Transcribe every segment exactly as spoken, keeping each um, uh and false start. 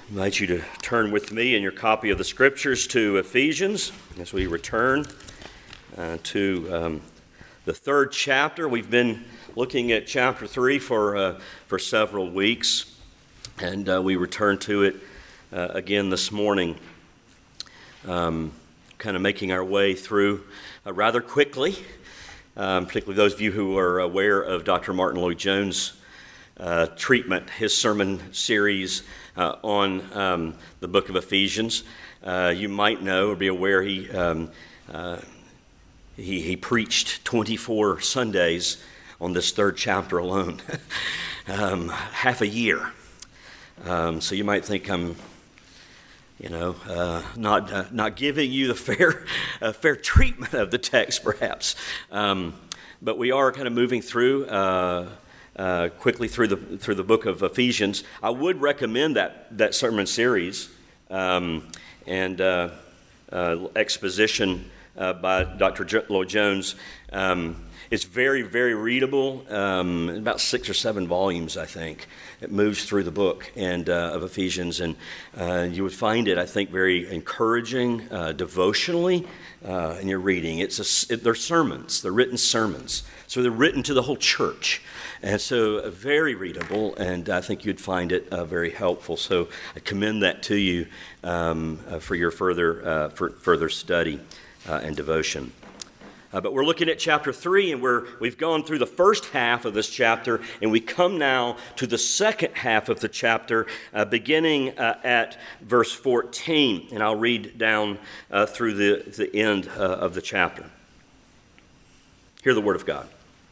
I invite you to turn with me in your copy of the Scriptures to Ephesians as we return uh, to um, the third chapter. We've been looking at chapter three for uh, for several weeks, and uh, we return to it uh, again this morning, um, kind of making our way through uh, rather quickly, um, particularly those of you who are aware of Doctor Martin Lloyd-Jones' uh, treatment, his sermon series Uh, on um, the book of Ephesians. Uh, you might know or be aware he, um, uh, he he preached twenty-four Sundays on this third chapter alone, um, half a year. Um, so you might think I'm, you know, uh, not uh, not giving you the fair uh, fair treatment of the text, perhaps. Um, but we are kind of moving through. Uh, Uh, quickly through the through the book of Ephesians. I would recommend that that sermon series um, and uh, uh, exposition uh, by Doctor Lloyd-Jones. Um, it's very, very readable. Um, about six or seven volumes, I think. It moves through the book and uh, of Ephesians, and uh, you would find it, I think, very encouraging uh, devotionally uh, in your reading. It's a, it, they're sermons. They're written sermons, so they're written to the whole church. And so uh, very readable, and I think you'd find it uh, very helpful. So I commend that to you um, uh, for your further uh, for further study uh, and devotion. Uh, but we're looking at chapter three, and we're, we've gone through the first half of this chapter, and we come now to the second half of the chapter, uh, beginning uh, at verse fourteen. And I'll read down uh, through the, the end uh, of the chapter. Hear the word of God.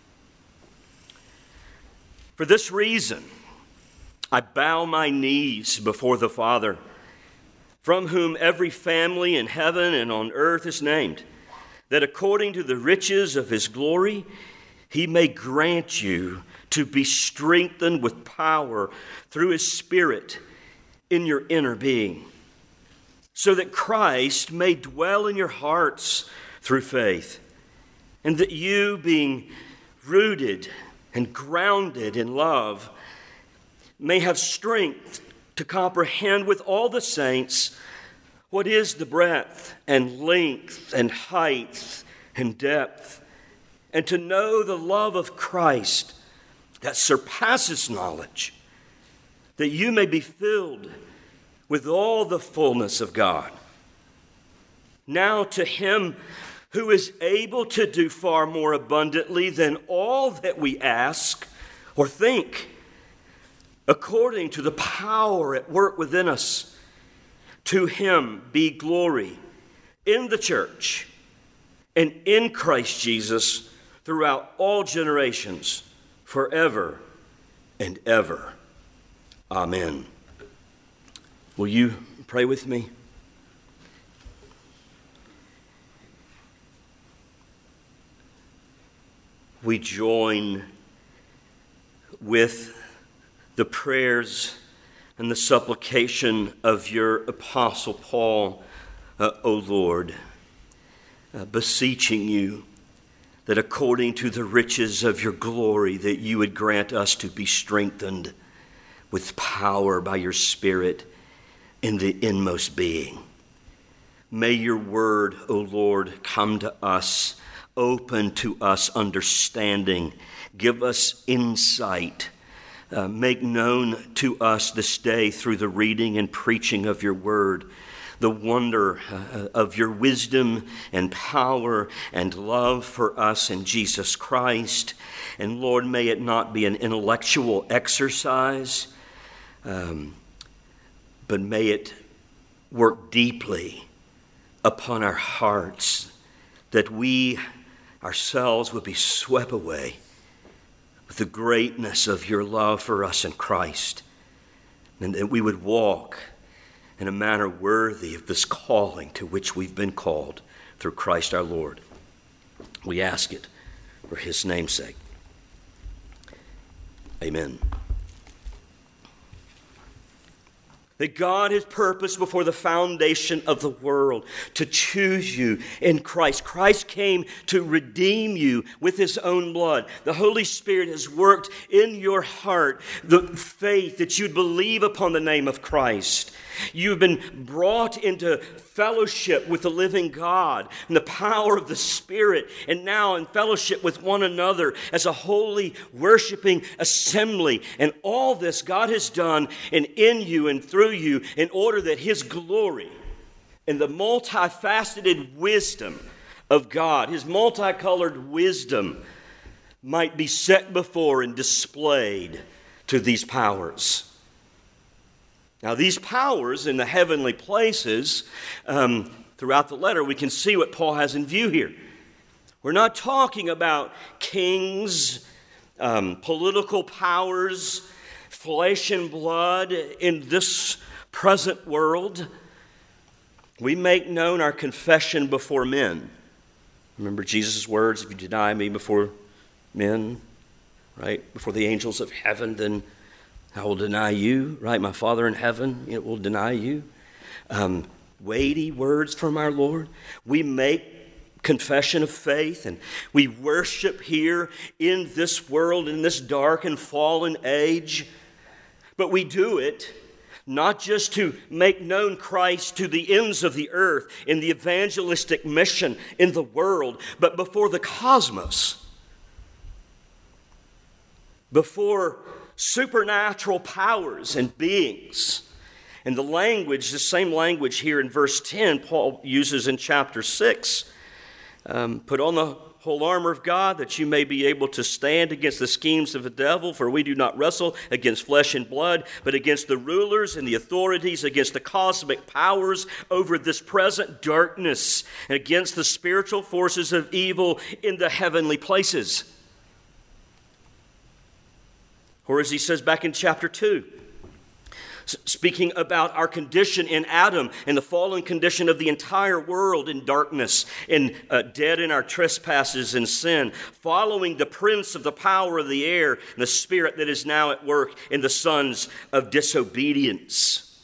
For this reason, I bow my knees before the Father, from whom every family in heaven and on earth is named, that according to the riches of his glory, he may grant you to be strengthened with power through his Spirit in your inner being, so that Christ may dwell in your hearts through faith, and that you, being rooted and grounded in love, may have strength to comprehend with all the saints what is the breadth and length and height and depth, and to know the love of Christ that surpasses knowledge, that you may be filled with all the fullness of God. Now to him who is able to do far more abundantly than all that we ask or think, according to the power at work within us, to him be glory in the church and in Christ Jesus throughout all generations, forever and ever. Amen. Will you pray with me? We join with the prayers and the supplication of your Apostle Paul, uh, O Lord, uh, beseeching you that according to the riches of your glory, that you would grant us to be strengthened with power by your Spirit in the inmost being. May your word, O Lord, come to us. Open to us understanding. Give us insight. Uh, make known to us this day through the reading and preaching of your word the wonder uh, of your wisdom and power and love for us in Jesus Christ. And Lord, may it not be an intellectual exercise, um, but may it work deeply upon our hearts, that we ourselves would be swept away with the greatness of your love for us in Christ, and that we would walk in a manner worthy of this calling to which we've been called through Christ our Lord. We ask it for his name's sake. Amen. that God has purposed before the foundation of the world to choose you in Christ. Christ came to redeem you with his own blood. The Holy Spirit has worked in your heart the faith that you'd believe upon the name of Christ. You've been brought into fellowship with the living God and the power of the Spirit, and now in fellowship with one another as a holy, worshiping assembly. And all this God has done and in you and through you in order that his glory and the multifaceted wisdom of God, his multicolored wisdom, might be set before and displayed to these powers. Now, these powers in the heavenly places, um, throughout the letter, we can see what Paul has in view here. We're not talking about kings, um, political powers, flesh and blood in this present world. We make known our confession before men. Remember Jesus' words, if you deny me before men, right, before the angels of heaven, then I will deny you, right? My Father in heaven, it will deny you. Um, weighty words from our Lord. We make confession of faith and we worship here in this world, in this dark and fallen age. But we do it not just to make known Christ to the ends of the earth in the evangelistic mission in the world, but before the cosmos, before supernatural powers and beings. And the language, the same language here in verse ten, Paul uses in chapter six. Um, Put on the whole armor of God that you may be able to stand against the schemes of the devil, for we do not wrestle against flesh and blood, but against the rulers and the authorities, against the cosmic powers over this present darkness, and against the spiritual forces of evil in the heavenly places. Or as he says back in chapter two, speaking about our condition in Adam and the fallen condition of the entire world in darkness and uh, dead in our trespasses and sin, following the prince of the power of the air and the spirit that is now at work in the sons of disobedience.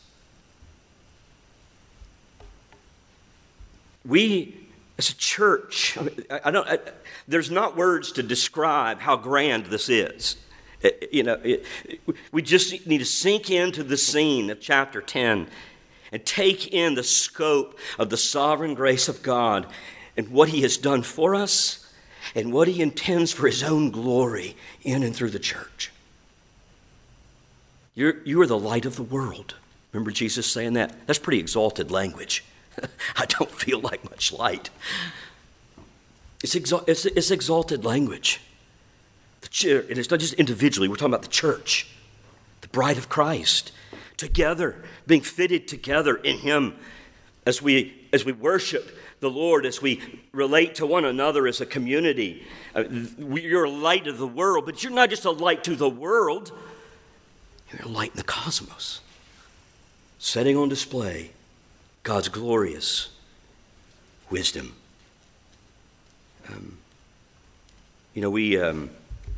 We, as a church, I, mean, I, I don't. I, there's not words to describe how grand this is. You know, it, we just need to sink into the scene of chapter ten and take in the scope of the sovereign grace of God and what he has done for us and what he intends for his own glory in and through the church. You're, you are the light of the world. Remember Jesus saying that? That's pretty exalted language. I don't feel like much light. It's, exal- it's, it's exalted language. And it's not just individually, we're talking about the church, the bride of Christ, together, being fitted together in him as we as we worship the Lord, as we relate to one another as a community. Uh, you're a light of the world, but you're not just a light to the world, you're a light in the cosmos, setting on display God's glorious wisdom. Um, you know, we... Um,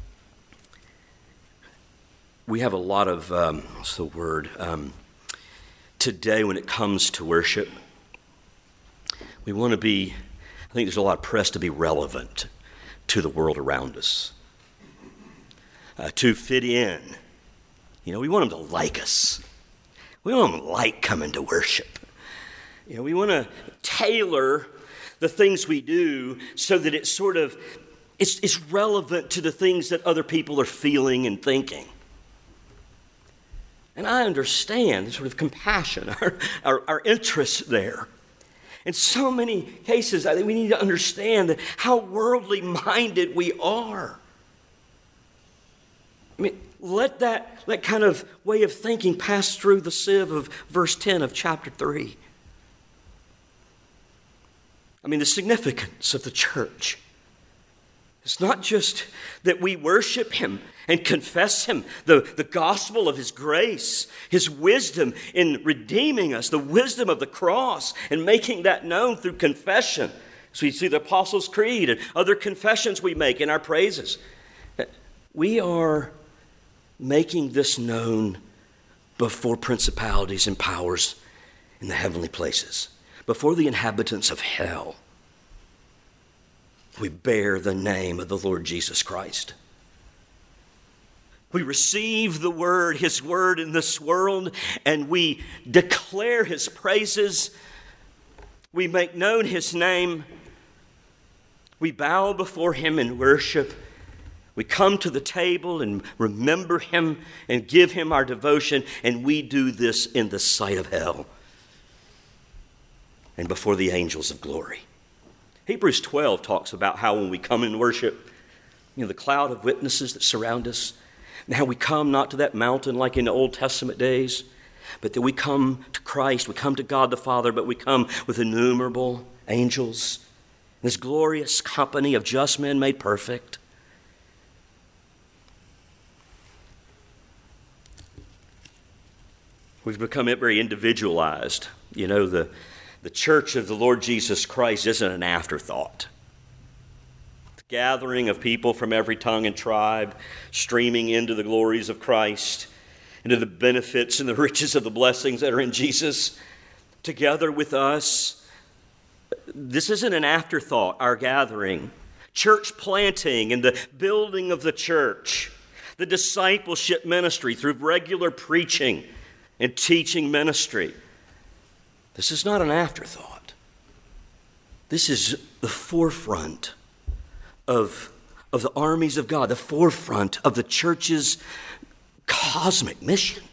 We have a lot of, um, what's the word, um, today when it comes to worship, we want to be, I think there's a lot of press to be relevant to the world around us, uh, to fit in. You know, we want them to like us. We want them to like coming to worship. You know, we want to tailor the things we do so that it's sort of, it's, it's relevant to the things that other people are feeling and thinking. And I understand the sort of compassion, our, our, our interest there. In so many cases, I think we need to understand that how worldly minded we are. I mean, let that, that kind of way of thinking pass through the sieve of verse ten of chapter three. I mean, the significance of the church. It's not just that we worship him and confess him, the, the gospel of his grace, his wisdom in redeeming us, the wisdom of the cross, and making that known through confession. So we see the Apostles' Creed and other confessions we make in our praises. We are making this known before principalities and powers in the heavenly places, before the inhabitants of hell. We bear the name of the Lord Jesus Christ. We receive the word, his word in this world, and we declare his praises. We make known his name. We bow before him in worship. We come to the table and remember him and give him our devotion, and we do this in the sight of hell and before the angels of glory. Hebrews twelve talks about how when we come in worship, you know, the cloud of witnesses that surround us, and how we come not to that mountain like in the Old Testament days, but that we come to Christ, we come to God the Father, but we come with innumerable angels, this glorious company of just men made perfect. We've become very individualized. You know, the, the church of the Lord Jesus Christ isn't an afterthought. The gathering of people from every tongue and tribe streaming into the glories of Christ, into the benefits and the riches of the blessings that are in Jesus, together with us. This isn't an afterthought, our gathering. Church planting and the building of the church, the discipleship ministry through regular preaching and teaching ministry. This is not an afterthought. This is the forefront of, of the armies of God, the forefront of the church's cosmic mission.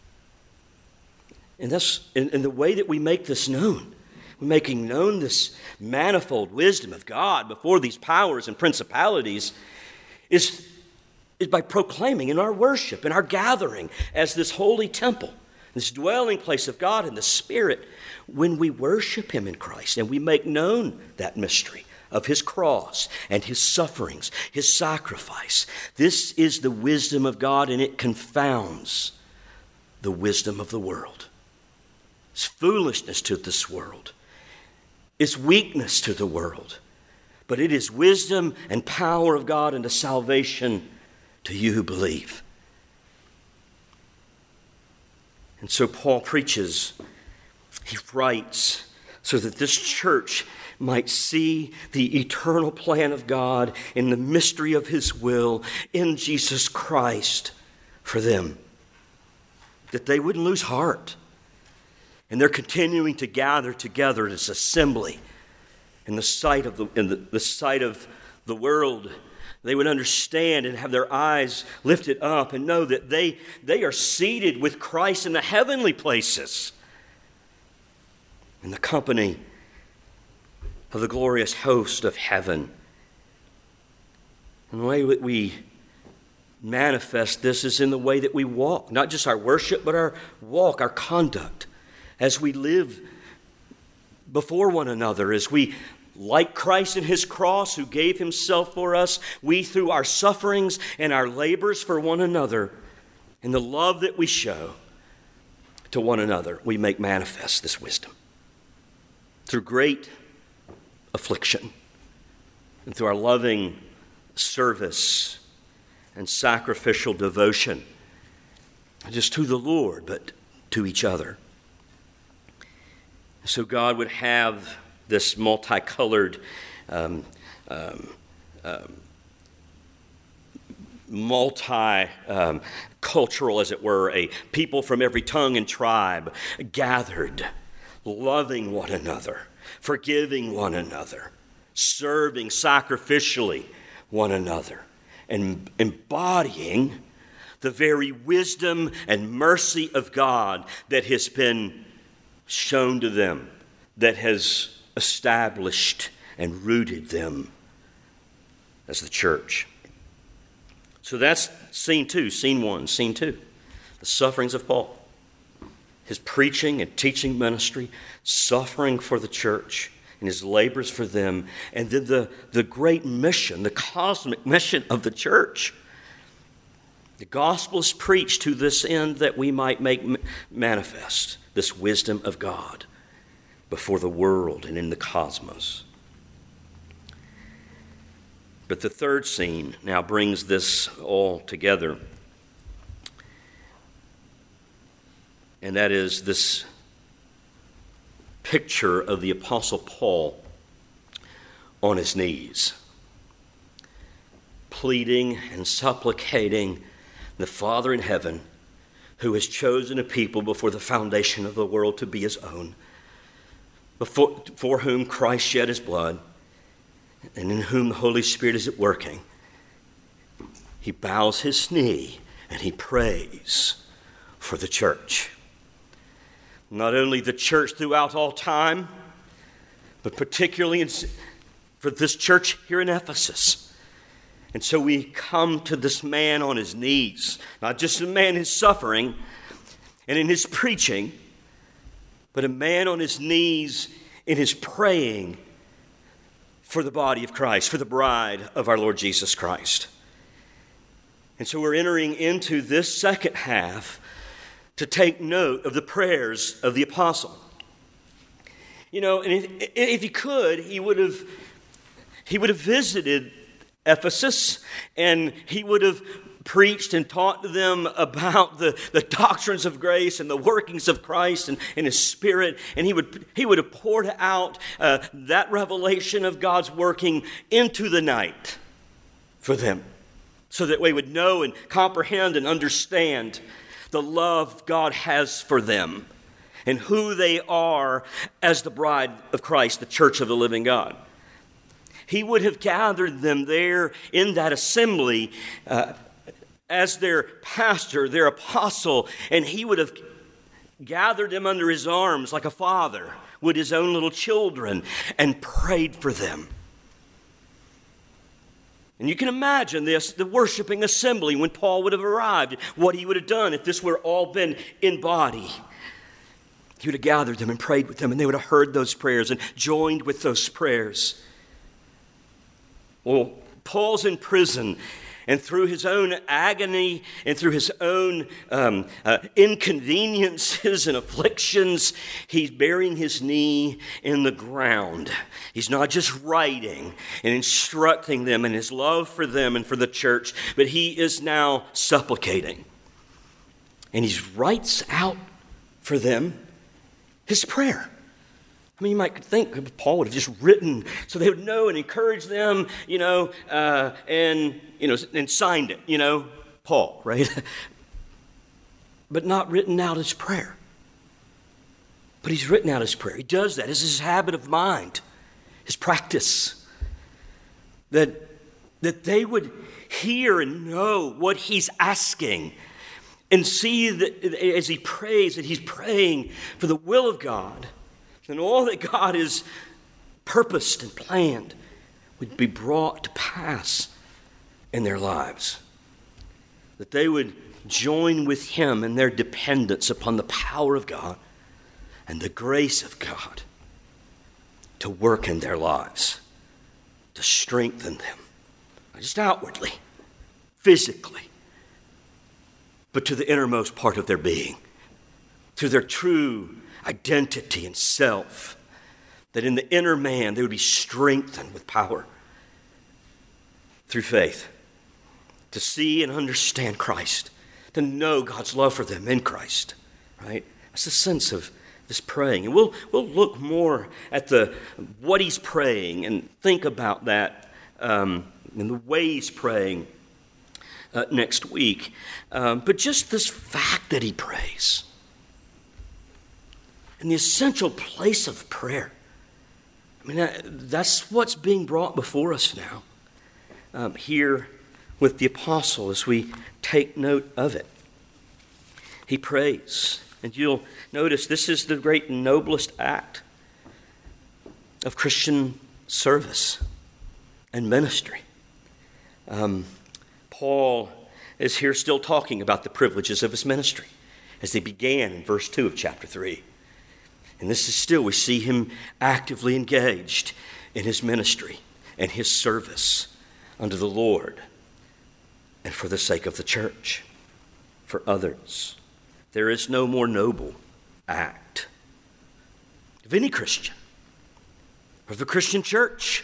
And that's in, in the way that we make this known. We're making known this manifold wisdom of God before these powers and principalities is, is by proclaiming in our worship, in our gathering as this holy temple, this dwelling place of God in the Spirit, when we worship him in Christ and we make known that mystery of his cross and his sufferings, his sacrifice. This is the wisdom of God, and it confounds the wisdom of the world. It's foolishness to this world. It's weakness to the world. But it is wisdom and power of God unto salvation to you who believe. And so Paul preaches, he writes, so that this church might see the eternal plan of God in the mystery of his will in Jesus Christ for them. That they wouldn't lose heart. And they're continuing to gather together as assembly in the sight of the in the, the sight of the world. They would understand and have their eyes lifted up and know that they, they are seated with Christ in the heavenly places, in the company of the glorious host of heaven. And the way that we manifest this is in the way that we walk, not just our worship, but our walk, our conduct, as we live before one another, as we, like Christ in his cross who gave himself for us, we through our sufferings and our labors for one another, and the love that we show to one another, we make manifest this wisdom. Through great affliction and through our loving service and sacrificial devotion, not just to the Lord, but to each other. So God would have this multicolored, um, um, um, multi-cultural, um, as it were, a people from every tongue and tribe gathered, loving one another, forgiving one another, serving sacrificially one another, and embodying the very wisdom and mercy of God that has been shown to them, that has established and rooted them as the church. So that's scene two, scene one, scene two. The sufferings of Paul. His preaching and teaching ministry, suffering for the church, and his labors for them, and then the, the great mission, the cosmic mission of the church. The gospel is preached to this end that we might make manifest this wisdom of God before the world and in the cosmos. But the third scene now brings this all together. And that is this picture of the Apostle Paul on his knees, pleading and supplicating the Father in heaven, who has chosen a people before the foundation of the world to be his own, before, for whom Christ shed his blood, and in whom the Holy Spirit is at working. He bows his knee and he prays for the church. Not only the church throughout all time, but particularly in, for this church here in Ephesus. And so we come to this man on his knees, not just a man in his suffering and in his preaching, but a man on his knees in his praying for the body of Christ, for the bride of our Lord Jesus Christ. And so we're entering into this second half to take note of the prayers of the apostle. You know, and if, if he could, he would have he would have visited Ephesus, and he would have preached and taught to them about the, the doctrines of grace and the workings of Christ and, and his Spirit, and he would he would have poured out uh, that revelation of God's working into the night for them, so that we would know and comprehend and understand the love God has for them and who they are as the bride of Christ, the church of the living God. He would have gathered them there in that assembly uh, as their pastor, their apostle, and he would have gathered them under his arms like a father would his own little children and prayed for them. And you can imagine this, the worshiping assembly when Paul would have arrived, what he would have done if this were all been in body. He would have gathered them and prayed with them, and they would have heard those prayers and joined with those prayers. Well, Paul's in prison, and through his own agony and through his own um, uh, inconveniences and afflictions, he's burying his knee in the ground. He's not just writing and instructing them in his love for them and for the church, but he is now supplicating. And he writes out for them his prayer. I mean, you might think Paul would have just written so they would know and encourage them, you know, uh, and, you know, and signed it, you know, Paul, right? But not written out his prayer. But he's written out his prayer. He does that. It's his habit of mind, his practice, that, that they would hear and know what he's asking and see that as he prays, that he's praying for the will of God. And all that God has purposed and planned would be brought to pass in their lives. That they would join with him in their dependence upon the power of God and the grace of God to work in their lives, to strengthen them, not just outwardly, physically, but to the innermost part of their being, to their true identity and self, that in the inner man they would be strengthened with power through faith to see and understand Christ, to know God's love for them in Christ, right? That's the sense of this praying. And we'll we'll look more at the what he's praying and think about that um, and the way he's praying uh, next week. Um, but just this fact that he prays, and the essential place of prayer. I mean, that's what's being brought before us now, um, here with the apostle as we take note of it. He prays, and you'll notice this is the great noblest act of Christian service and ministry. Um, Paul is here still talking about the privileges of his ministry as they began in verse two of chapter three. And this is still, we see him actively engaged in his ministry and his service unto the Lord and for the sake of the church, for others. There is no more noble act of any Christian or of the Christian church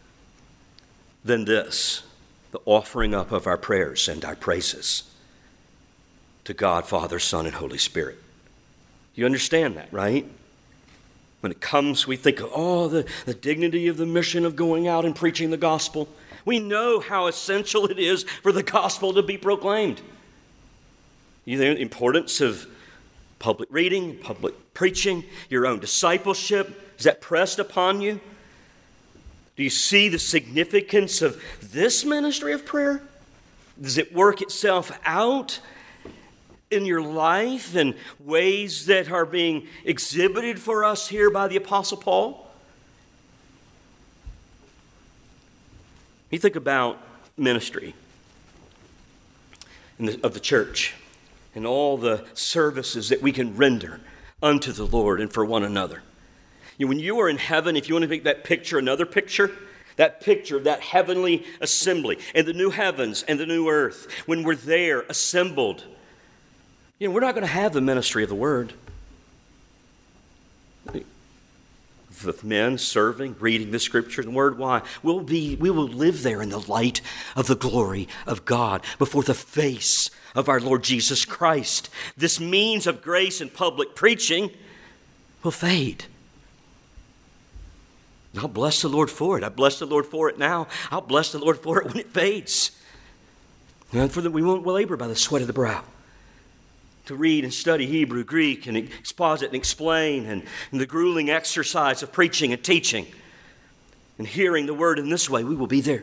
than this, the offering up of our prayers and our praises to God, Father, Son, and Holy Spirit You understand that, right? When it comes, we think of, oh, the, the dignity of the mission of going out and preaching the gospel. We know how essential it is for the gospel to be proclaimed. You know, the importance of public reading, public preaching, your own discipleship. Is that pressed upon you? Do you see the significance of this ministry of prayer? Does it work itself out in your life in ways that are being exhibited for us here by the Apostle Paul? You think about ministry in the, of the church and all the services that we can render unto the Lord and for one another. You know, when you are in heaven, if you want to make that picture another picture, that picture of that heavenly assembly and the new heavens and the new earth, when we're there assembled, you know, we're not going to have the ministry of the word. With men serving, reading the scriptures and word. Why? We'll be, we will live there in the light of the glory of God before the face of our Lord Jesus Christ. This means of grace and public preaching will fade. I'll bless the Lord for it. I bless the Lord for it now. I'll bless the Lord for it when it fades. And for that we won't labor by the sweat of the brow. To read and study Hebrew, Greek, and exposit and explain, and, and the grueling exercise of preaching and teaching and hearing the word in this way, we will be there.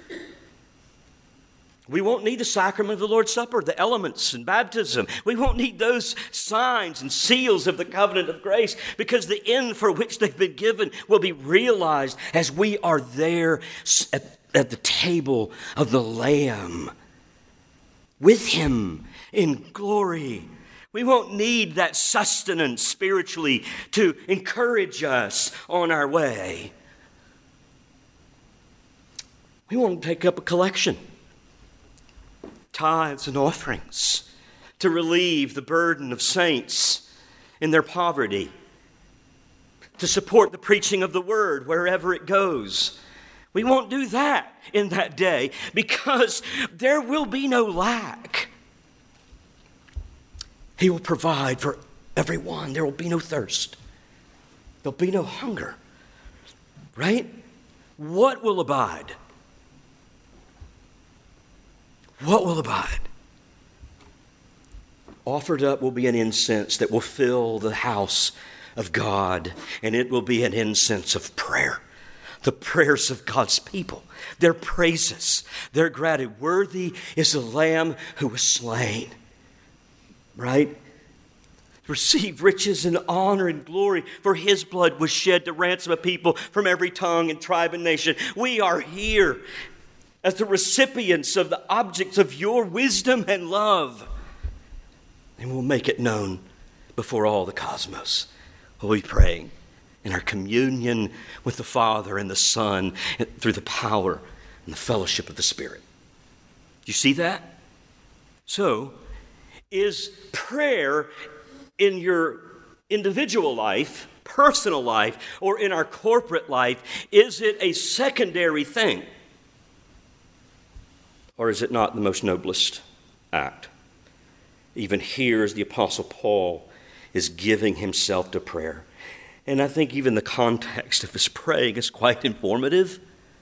We won't need the sacrament of the Lord's Supper, the elements and baptism. We won't need those signs and seals of the covenant of grace, because the end for which they've been given will be realized as we are there at, at the table of the Lamb with him in glory. We won't need that sustenance spiritually to encourage us on our way. We won't take up a collection, tithes and offerings, to relieve the burden of saints in their poverty, to support the preaching of the word wherever it goes. We won't do that in that day, because there will be no lack. He will provide for everyone. There will be no thirst. There'll be no hunger. Right? What will abide? What will abide? Offered up will be an incense that will fill the house of God, and it will be an incense of prayer. The prayers of God's people, their praises, their gratitude. Worthy is the Lamb who was slain. Right? Receive riches and honor and glory, for his blood was shed to ransom a people from every tongue and tribe and nation. We are here as the recipients of the objects of your wisdom and love. And we'll make it known before all the cosmos. We'll be praying in our communion with the Father and the Son through the power and the fellowship of the Spirit. Do you see that? So, is prayer in your individual life, personal life, or in our corporate life, is it a secondary thing? Or is it not the most noblest act? Even here, as the Apostle Paul is giving himself to prayer. And I think even the context of his praying is quite informative.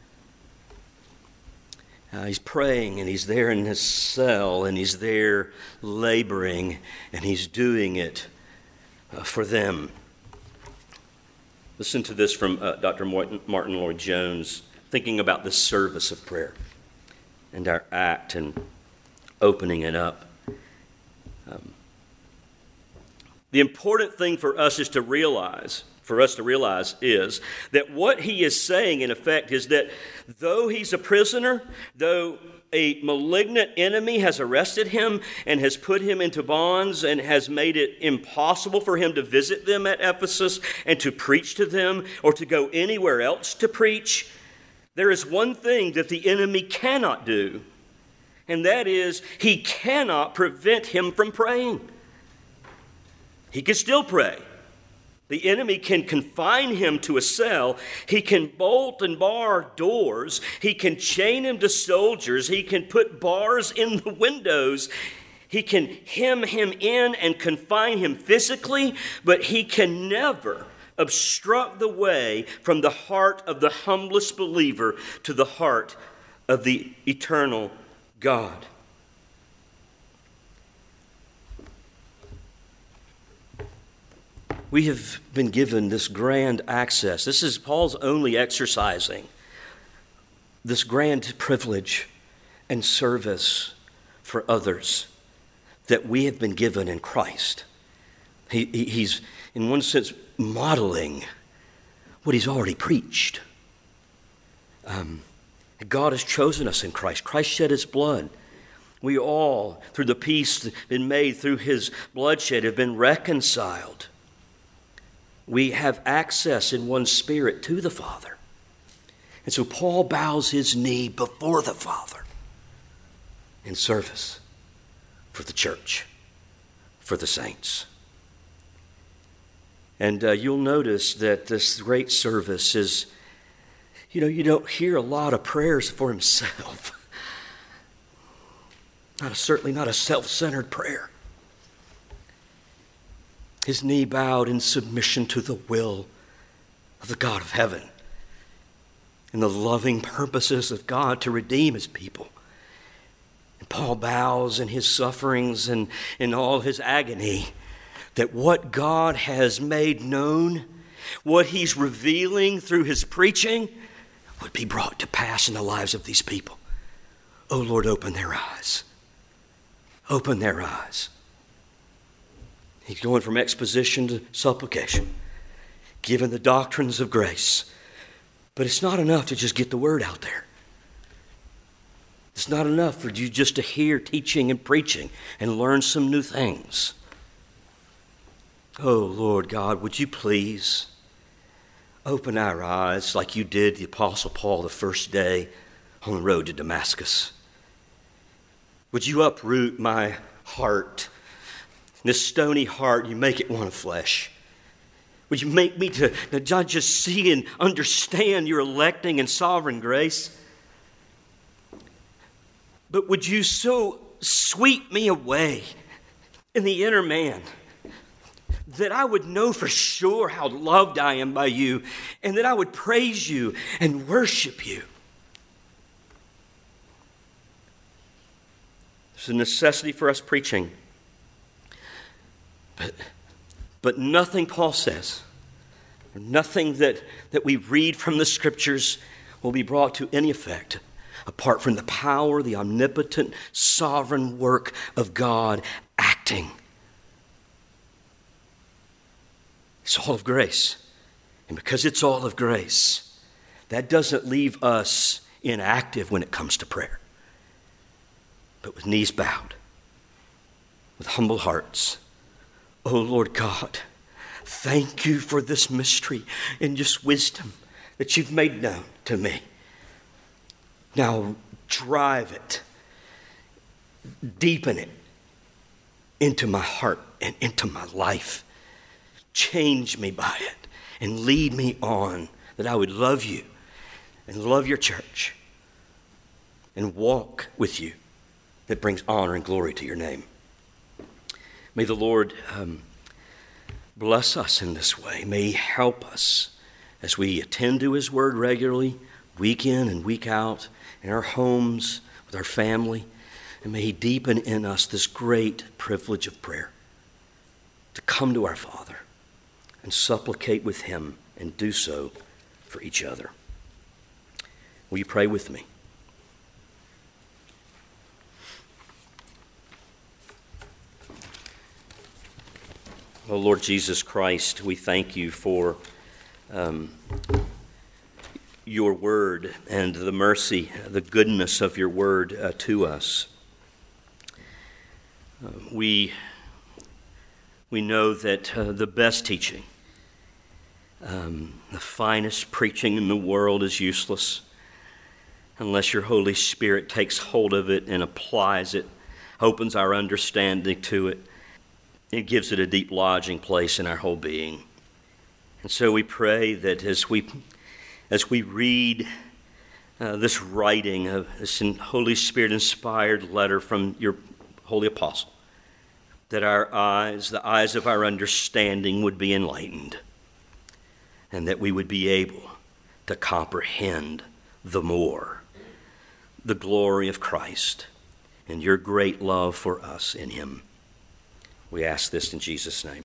Uh, he's praying, and he's there in his cell, and he's there laboring, and he's doing it uh, for them. Listen to this from uh, Doctor Martin Lloyd-Jones, thinking about this service of prayer and our act and opening it up. Um, the important thing for us is to realize, for us to realize is that what he is saying, in effect, is that though he's a prisoner, though a malignant enemy has arrested him and has put him into bonds and has made it impossible for him to visit them at Ephesus and to preach to them or to go anywhere else to preach, there is one thing that the enemy cannot do, and that is he cannot prevent him from praying. He can still pray. The enemy can confine him to a cell. He can bolt and bar doors. He can chain him to soldiers. He can put bars in the windows. He can hem him in and confine him physically, but he can never obstruct the way from the heart of the humblest believer to the heart of the eternal God. We have been given this grand access. This is Paul's only exercising this grand privilege and service for others that we have been given in Christ. He, he, he's, in one sense, modeling what he's already preached. Um, God has chosen us in Christ. Christ shed his blood. We all, through the peace that has been made through his bloodshed, have been reconciled. We have access in one spirit to the Father. And so Paul bows his knee before the Father in service for the church, for the saints. And uh, you'll notice that this great service is, you know, you don't hear a lot of prayers for himself. Not a, certainly not a self-centered prayer. His knee bowed in submission to the will of the God of heaven and the loving purposes of God to redeem his people. And Paul bows in his sufferings and in all his agony that what God has made known, what he's revealing through his preaching, would be brought to pass in the lives of these people. Oh Lord, open their eyes. Open their eyes. He's going from exposition to supplication, giving the doctrines of grace. But it's not enough to just get the word out there. It's not enough for you just to hear teaching and preaching and learn some new things. Oh, Lord God, would you please open our eyes like you did the Apostle Paul the first day on the road to Damascus. Would you uproot my heart, this stony heart, you make it one of flesh. Would you make me to not just see and understand your electing and sovereign grace, but would you so sweep me away in the inner man that I would know for sure how loved I am by you, and that I would praise you and worship you. There's a necessity for us preaching. But, but nothing Paul says, or nothing that, that we read from the Scriptures will be brought to any effect apart from the power, the omnipotent, sovereign work of God acting. It's all of grace. And because it's all of grace, that doesn't leave us inactive when it comes to prayer. But with knees bowed, with humble hearts, oh Lord God, thank you for this mystery and just wisdom that you've made known to me. Now drive it, deepen it into my heart and into my life. Change me by it and lead me on, that I would love you and love your church and walk with you that brings honor and glory to your name. May the Lord um, bless us in this way. May he help us as we attend to his word regularly, week in and week out, in our homes, with our family. And may he deepen in us this great privilege of prayer, to come to our Father and supplicate with him and do so for each other. Will you pray with me? Oh, Lord Jesus Christ, we thank you for um, your word and the mercy, the goodness of your word uh, to us. Uh, we, we know that uh, the best teaching, um, the finest preaching in the world is useless unless your Holy Spirit takes hold of it and applies it, opens our understanding to it. It gives it a deep lodging place in our whole being. And so we pray that as we as we read uh, this writing of this Holy Spirit-inspired letter from your holy apostle, that our eyes, the eyes of our understanding, would be enlightened, and that we would be able to comprehend the more the glory of Christ and your great love for us in him. We ask this in Jesus' name.